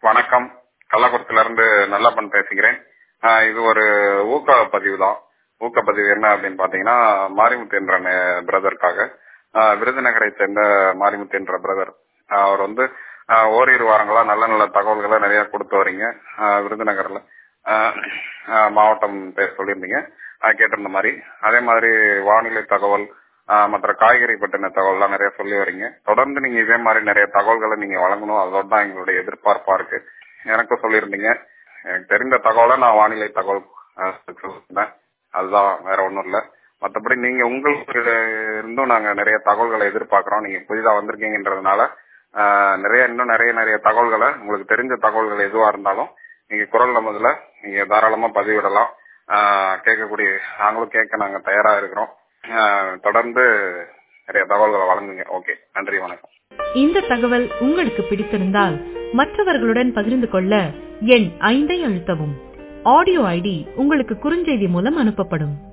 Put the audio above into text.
வணக்கம். கள்ளக்குறிச்சியில இருந்து நல்லப்பன் பேசுகிறேன். இது ஒரு ஊக்கப்பதிவு தான். ஊக்கப்பதிவு என்ன அப்படின்னு பாத்தீங்கன்னா, மாரிமுத்து என்ற பிரதருக்காக, விருதுநகரை சேர்ந்த மாரிமுத்து என்ற பிரதர், அவர் வந்து ஓரிரு வாரங்களா நல்ல நல்ல தகவல்களை நிறைய கொடுத்து வரீங்க. விருதுநகர்ல மாவட்டம் பேர் சொல்லியிருந்தீங்க, கேட்டிருந்த மாதிரி. அதே மாதிரி வானிலை தகவல், மற்ற காய்கறி பற்றின தகவல்லாம் நிறைய சொல்லி வரீங்க. தொடர்ந்து நீங்க இதே மாதிரி நிறைய தகவல்களை நீங்க வழங்கணும், அதோட தான் எங்களுடைய எதிர்பார்ப்பா இருக்கு. எனக்கும் சொல்லியிருந்தீங்க. எனக்கு தெரிந்த தகவலை நான் வானிலை தகவல் சொல்லியிருந்தேன், அதுதான், வேற ஒன்றும் இல்லை. மற்றபடி நீங்க உங்களுக்கு இருந்தும் நாங்க நிறைய தகவல்களை எதிர்பார்க்கிறோம். நீங்க புதிதா வந்திருக்கீங்கன்றதுனால இன்னும் நிறைய தகவல்களை, உங்களுக்கு தெரிஞ்ச தகவல்கள் எதுவா இருந்தாலும் நீங்க குரல் நமதுல நீங்க தாராளமா பதிவிடலாம். நாங்களும் கேட்க நாங்க தயாரா இருக்கிறோம். தொடர்ந்து நிறைய தகவல்களை வழங்குங்க. ஓகே, நன்றி, வணக்கம். இந்த தகவல் உங்களுக்கு பிடித்திருந்தால் மற்றவர்களுடன் பகிர்ந்து கொள்ள எண் 5 அழுத்தவும். ஆடியோ ஐடி உங்களுக்கு குறுஞ்செய்தி மூலம் அனுப்பப்படும்.